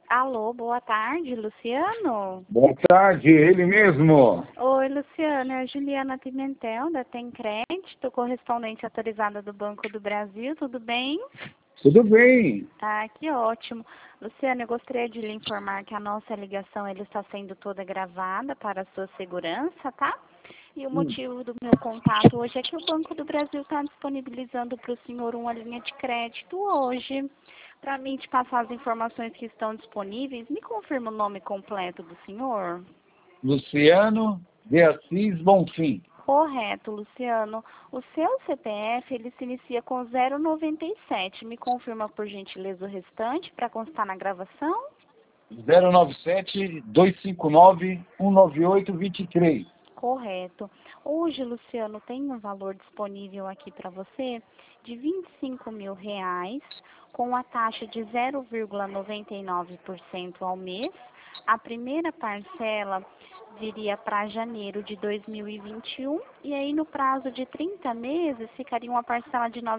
Alô, boa tarde, Luciano? Boa tarde, ele mesmo. Oi, Luciano, é a Juliana Pimentel, da Tem Crédito, correspondente autorizada do Banco do Brasil, tudo bem? Tudo bem? Ah, que ótimo. Luciano, eu gostaria de lhe informar que a nossa ligação ele está sendo toda gravada para a sua segurança, tá? E o motivo do meu contato hoje é que o Banco do Brasil está disponibilizando para o senhor uma linha de crédito hoje. Para mim te passar as informações que estão disponíveis, me confirma o nome completo do senhor? Luciano de Assis Bonfim. Correto, Luciano. O seu CPF, ele se inicia com 097. Me confirma, por gentileza, o restante para constar na gravação? 097-259-198-23. Correto. Hoje, Luciano, tem um valor disponível aqui para você de R$ 25.000, com a taxa de 0,99% ao mês. A primeira parcela viria para janeiro de 2021 e aí no prazo de 30 meses ficaria uma parcela de R$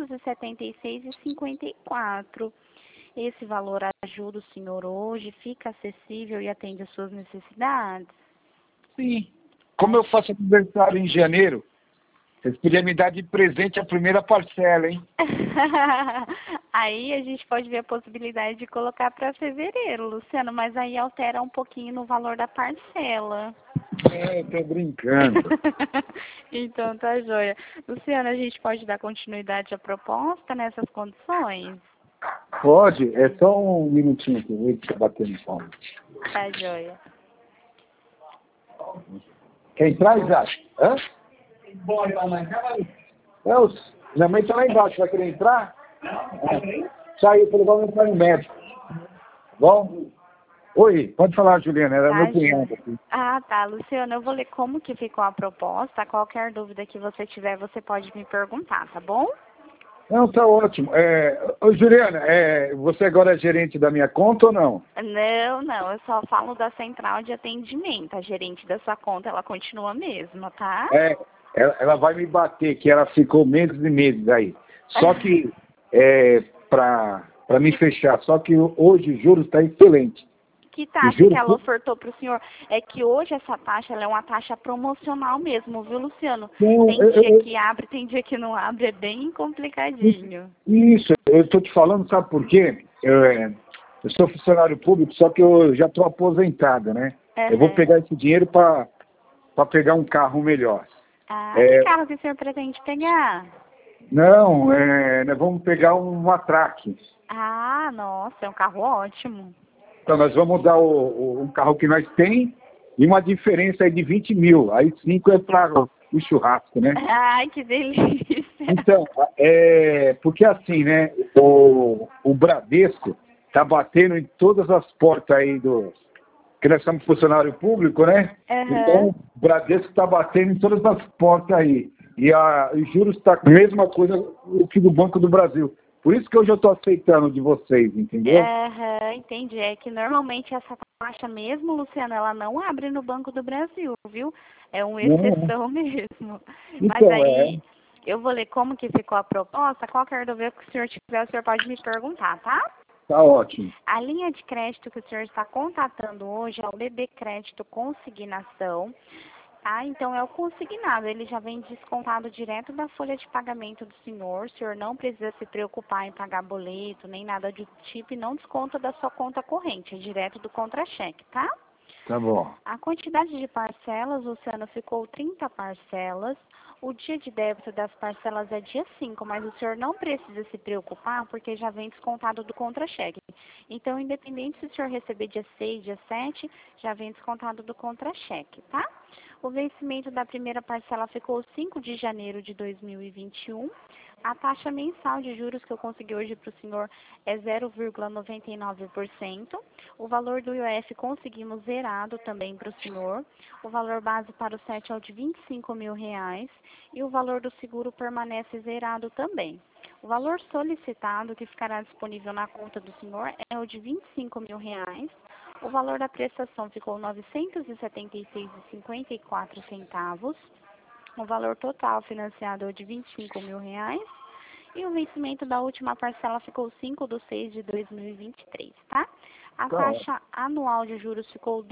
976,54. Esse valor ajuda o senhor hoje, fica acessível e atende às suas necessidades? Sim. Como eu faço aniversário em janeiro, vocês podiam me dar de presente a primeira parcela, hein? Aí a gente pode ver a possibilidade de colocar para fevereiro, Luciano, mas aí altera um pouquinho no valor da parcela. É, eu tô brincando. Então tá joia. Luciano, a gente pode dar continuidade à proposta nessas condições? Pode? É só um minutinho aqui, vou te bater no palmo. Tá joia. Quer entrar, Isaac? Hã? Minha mãe tá lá embaixo, vai querer entrar? Saiu, falou, vamos entrar no médico. Bom? Oi, pode falar, Juliana, era meu cunhado aqui. Ah, tá, Luciano, eu vou ler como que ficou a proposta. Qualquer dúvida que você tiver, você pode me perguntar, tá bom? Não, tá ótimo. Ô, Juliana, você agora é gerente da minha conta ou não? Não, eu só falo da central de atendimento. A gerente da sua conta, ela continua a mesma, tá? Ela vai me bater, que ela ficou meses e meses aí. Só que, para me fechar, só que hoje o juros está excelente. Que taxa que ela ofertou para o senhor? É que hoje essa taxa ela é uma taxa promocional mesmo, viu, Luciano? Não, Tem dia que abre, tem dia que não abre, é bem complicadinho. Isso, eu estou te falando, sabe por quê? Eu sou funcionário público, só que eu já estou aposentado, né? Eu vou pegar esse dinheiro para pegar um carro melhor. Ah, que carro que o senhor pretende pegar? Não, nós vamos pegar um Atrac. Ah, nossa, é um carro ótimo. Então, nós vamos dar um carro que nós tem e uma diferença aí de 20 mil. Aí 5 é para o churrasco, né? Ai, que delícia. Então, porque assim, né? O Bradesco tá batendo em todas as portas aí que nós somos funcionário público, né? Então, o Bradesco tá batendo em todas as portas aí. E os juros está a mesma coisa que do Banco do Brasil. Por isso que hoje eu estou aceitando de vocês, entendeu? Entendi. É que normalmente essa taxa mesmo, Luciano, ela não abre no Banco do Brasil, viu? É uma exceção mesmo. Mas Então, aí, eu vou ler como que ficou a proposta. Qualquer dúvida que o senhor tiver, o senhor pode me perguntar, tá? Tá ótimo. A linha de crédito que o senhor está contatando hoje é o BB Crédito Consignação. Ah, então é o consignado, ele já vem descontado direto da folha de pagamento do senhor. O senhor não precisa se preocupar em pagar boleto, nem nada do tipo, e não desconta da sua conta corrente, é direto do contra-cheque, tá? Tá bom. A quantidade de parcelas, Luciano, ficou 30 parcelas. O dia de débito das parcelas é dia 5, mas o senhor não precisa se preocupar porque já vem descontado do contra-cheque. Então, independente se o senhor receber dia 6, dia 7, já vem descontado do contra-cheque, tá? O vencimento da primeira parcela ficou 5 de janeiro de 2021. A taxa mensal de juros que eu consegui hoje para o senhor é 0,99%. O valor do IOF conseguimos zerado também para o senhor. O valor base para o SET é o de R$ 25.000 e o valor do seguro permanece zerado também. O valor solicitado que ficará disponível na conta do senhor é o de R$ 25.000. O valor da prestação ficou R$ 976,54. O valor total financiado é o de R$ 25.000. E o vencimento da última parcela ficou 5 de 6 de 2023, tá? A taxa anual de juros ficou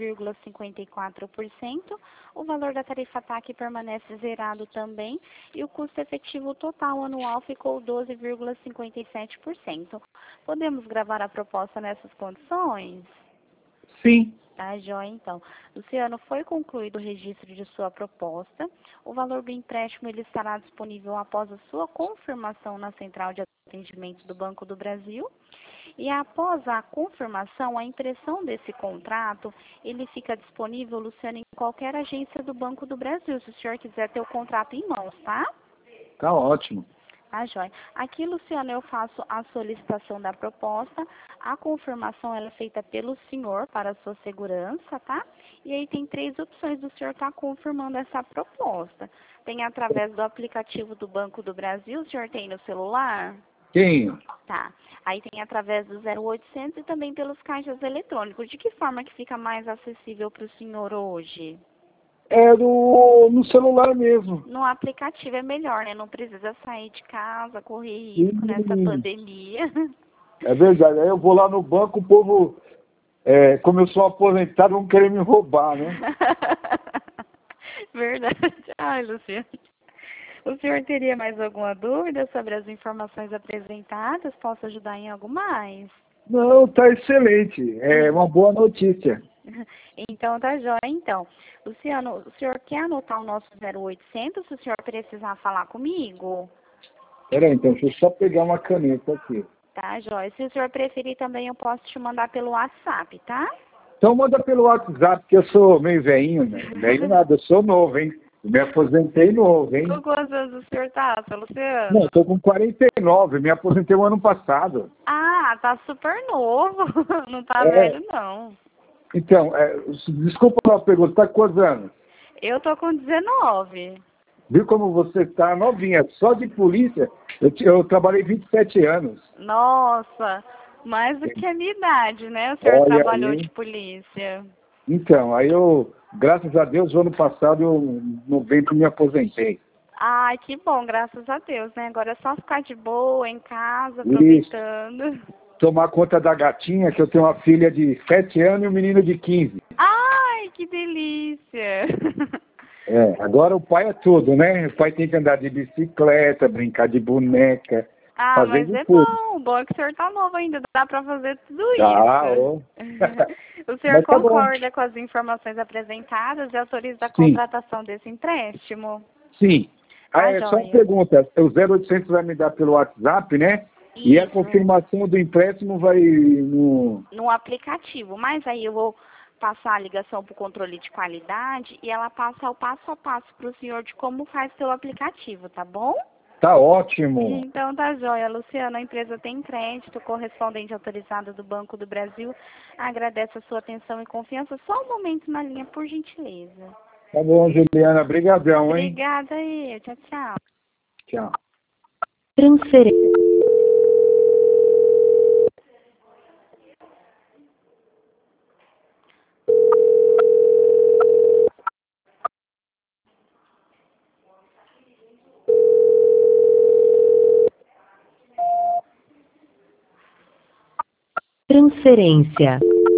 12,54%, o valor da tarifa TAC permanece zerado também e o custo efetivo total anual ficou 12,57%. Podemos gravar a proposta nessas condições? Sim. Tá, joia, então. Luciano, foi concluído o registro de sua proposta. O valor do empréstimo ele estará disponível após a sua confirmação na Central de Atendimento do Banco do Brasil. E após a confirmação, a impressão desse contrato, ele fica disponível, Luciano, em qualquer agência do Banco do Brasil, se o senhor quiser ter o contrato em mãos, tá? Tá ótimo. Tá, joia. Aqui, Luciano, eu faço a solicitação da proposta. A confirmação ela é feita pelo senhor para a sua segurança, tá? E aí tem 3 opções do senhor estar confirmando essa proposta. Tem através do aplicativo do Banco do Brasil, o senhor tem no celular? Tenho. Tá. Aí tem através do 0800 e também pelos caixas eletrônicos. De que forma que fica mais acessível para o senhor hoje? É no celular mesmo. No aplicativo é melhor, né? Não precisa sair de casa, correr risco nessa pandemia. É verdade. Aí eu vou lá no banco, o povo, como eu sou aposentado, vão querer me roubar, né? Verdade. Ai, Luciano. O senhor teria mais alguma dúvida sobre as informações apresentadas? Posso ajudar em algo mais? Não, tá excelente. É uma boa notícia. Então, tá jóia. Então, Luciano, o senhor quer anotar o nosso 0800 se o senhor precisar falar comigo? Peraí, então, deixa eu só pegar uma caneta aqui. Tá, jóia. Se o senhor preferir também, eu posso te mandar pelo WhatsApp, tá? Então manda pelo WhatsApp, que eu sou meio velhinho, né? Velho nada, eu sou novo, hein? Me aposentei novo, hein? Com quantos anos o senhor tá, seu Luciano? Não, estou com 49, me aposentei o ano passado. Ah, tá super novo. Não tá velho, não. Então, desculpa a pergunta, tá com quantos anos? Eu tô com 19. Viu como você está novinha? Só de polícia, eu trabalhei 27 anos. Nossa, mais do que a minha idade, né? O senhor Olha trabalhou aí. de polícia. Então, aí graças a Deus, o ano passado, em novembro, me aposentei. Ai, que bom, graças a Deus, né? Agora é só ficar de boa, em casa, Isso. aproveitando. Tomar conta da gatinha, que eu tenho uma filha de 7 anos e um menino de 15. Ai, que delícia! Agora o pai é tudo, né? O pai tem que andar de bicicleta, brincar de boneca, Ah, fazer mas de é tudo. bom. O bom é que o senhor tá novo ainda, dá pra fazer tudo Tá, isso. O senhor Mas tá bom. concorda com as informações apresentadas e autoriza a Sim. contratação desse empréstimo? Sim. Tá, Só uma joia. pergunta. O 0800 vai me dar pelo WhatsApp, né? E a Isso. confirmação do empréstimo vai no... No aplicativo, mas aí eu vou passar a ligação para o controle de qualidade e ela passa o passo a passo para o senhor de como faz seu aplicativo, tá bom? Tá ótimo. Então tá jóia, Luciana. A empresa tem crédito, correspondente autorizado do Banco do Brasil. Agradece a sua atenção e confiança. Só um momento na linha, por gentileza. Tá bom, Juliana. Brigadão, hein? Obrigada aí. Tchau, tchau. Tchau. Transferência. Transferência.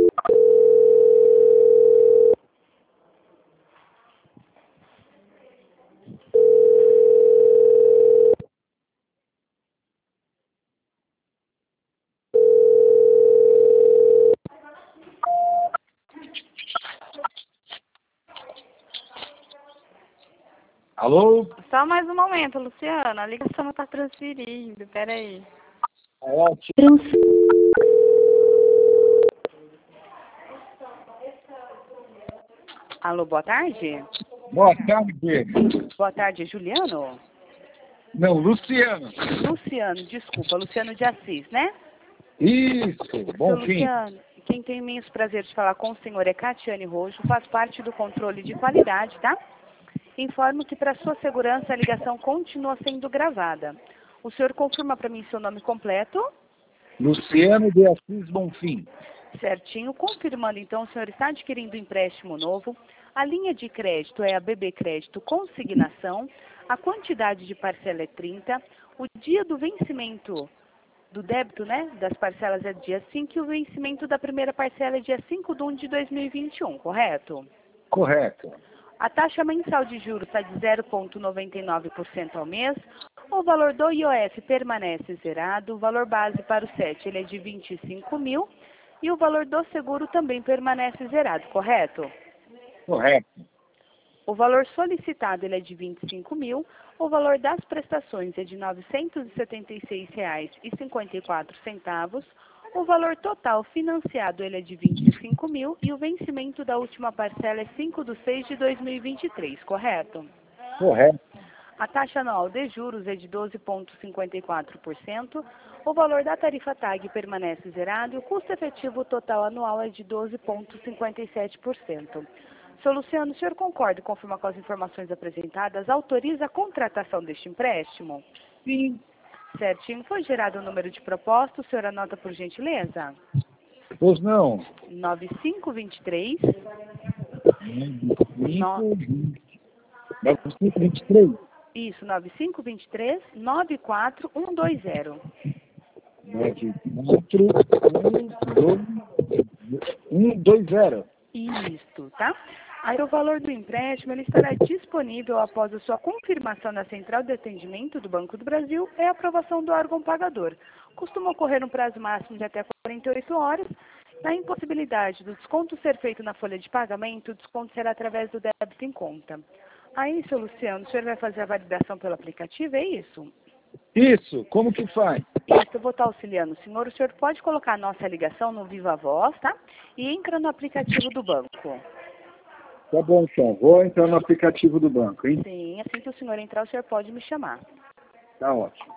Alô? Só mais um momento, Luciana. A ligação não está transferindo. Peraí. Tá ótimo. Alô, boa tarde? Boa tarde. Boa tarde, Juliano? Não, Luciano. Luciano, desculpa, Luciano de Assis, né? Isso, bom Seu fim. Luciano, quem tem imenso prazer de falar com o senhor é Catiane Rojo, faz parte do controle de qualidade, tá? Informo que para sua segurança a ligação continua sendo gravada. O senhor confirma para mim seu nome completo? Luciano de Assis Bonfim. Certinho. Confirmando, então, o senhor está adquirindo um empréstimo novo. A linha de crédito é a BB Crédito Consignação. A quantidade de parcela é 30. O dia do vencimento do débito, né, das parcelas é dia 5 e o vencimento da primeira parcela é dia 5 de 1 de 2021, correto? Correto. A taxa mensal de juros está de 0,99% ao mês. O valor do IOF permanece zerado. O valor base para o SET ele é de 25 mil. E o valor do seguro também permanece zerado, correto? Correto. O valor solicitado ele é de 25 mil. O valor das prestações é de R$ 976,54. O valor total financiado ele é de 25 mil e o vencimento da última parcela é 5 de 6 de 2023, correto? Correto. A taxa anual de juros é de 12,54%. O valor da tarifa TAG permanece zerado e o custo efetivo total anual é de 12,57%. Seu Luciano, o senhor concorda e confirma com as informações apresentadas? Autoriza a contratação deste empréstimo? Sim. Certinho. Foi gerado o número de proposta. O senhor anota por gentileza? Pois não. 9523. 9523. Isso, 9523 94120. 94120. Isso, tá? Aí o valor do empréstimo ele estará disponível após a sua confirmação na Central de Atendimento do Banco do Brasil e a aprovação do órgão pagador. Costuma ocorrer um prazo máximo de até 48 horas. Na impossibilidade do desconto ser feito na folha de pagamento, o desconto será através do débito em conta. Aí, seu Luciano, o senhor vai fazer a validação pelo aplicativo, é isso? Isso, como que faz? Isso, eu vou estar auxiliando o senhor. O senhor pode colocar a nossa ligação no Viva Voz, tá? E entra no aplicativo do banco. Tá bom, então. Vou entrar no aplicativo do banco, hein? Sim, assim que o senhor entrar, o senhor pode me chamar. Tá ótimo.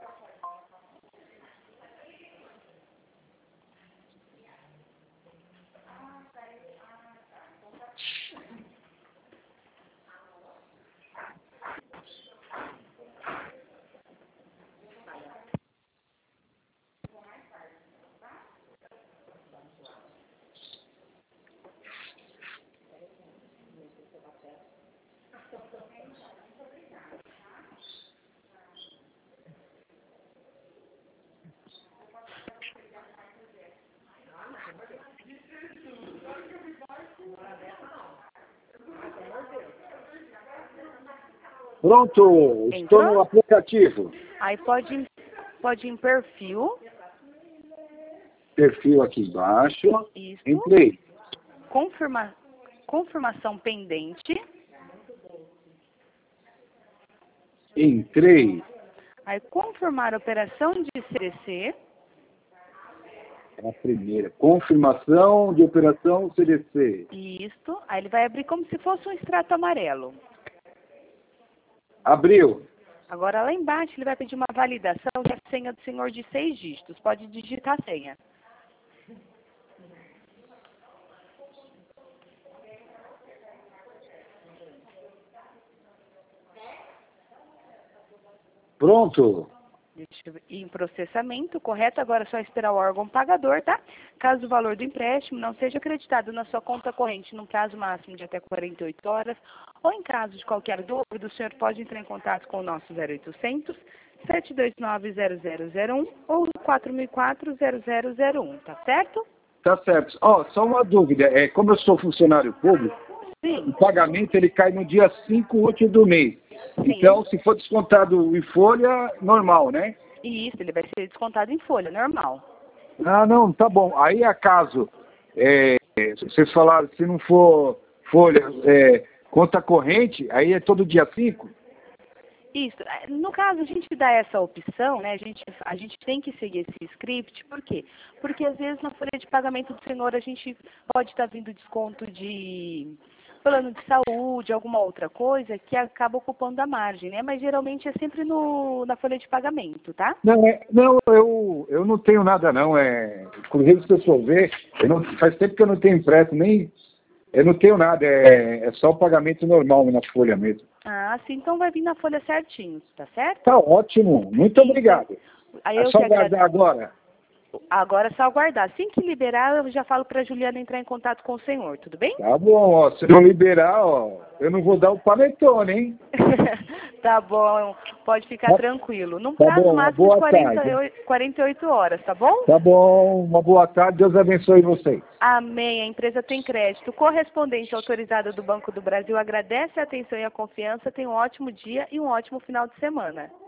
Pronto, estou no aplicativo. Aí pode ir em perfil. Perfil aqui embaixo. Isso. Entrei. Confirmação pendente. Entrei. Aí confirmar a operação de CDC. É a primeira. Confirmação de operação CDC. Isso. Aí ele vai abrir como se fosse um extrato amarelo. Abriu. Agora lá embaixo ele vai pedir uma validação de a senha do senhor de 6 dígitos. Pode digitar a senha. Pronto. Deixa eu ver. Em processamento, correto? Agora é só esperar o órgão pagador, tá? Caso o valor do empréstimo não seja acreditado na sua conta corrente num prazo máximo de até 48 horas, ou em caso de qualquer dúvida, o senhor pode entrar em contato com o nosso 0800 729 0001 ou 4004 0001, tá certo? Tá certo. Ó, só uma dúvida. Como eu sou funcionário público, Sim. o pagamento ele cai no dia 5 útil do mês. Sim. Então, se for descontado em folha, normal, né? Isso, ele vai ser descontado em folha, normal. Ah, não, tá bom. Aí, acaso, vocês falaram, se não for folha, conta corrente, aí é todo dia 5? Isso. No caso, a gente dá essa opção, né? A gente tem que seguir esse script, por quê? Porque às vezes na folha de pagamento do senhor a gente pode estar vindo desconto de plano de saúde, alguma outra coisa que acaba ocupando a margem, né? Mas geralmente é sempre na folha de pagamento, tá? Não, eu não tenho nada não. Inclusive, se eu for ver, faz tempo que eu não tenho empréstimo, eu não tenho nada, é só o pagamento normal na folha mesmo. Ah, sim, então vai vir na folha certinho, tá certo? Tá ótimo, muito obrigado. Aí É eu só que guardar agora. Agora é só aguardar. Assim que liberar, eu já falo para a Juliana entrar em contato com o senhor, tudo bem? Tá bom, ó. Se não liberar, ó, eu não vou dar o panetone, hein? Tá bom, pode ficar tranquilo. Num Tá prazo bom, máximo de boa tarde. 48 horas, tá bom? Tá bom, uma boa tarde, Deus abençoe vocês. Amém. A empresa tem crédito. O correspondente autorizado do Banco do Brasil agradece a atenção e a confiança. Tenha um ótimo dia e um ótimo final de semana.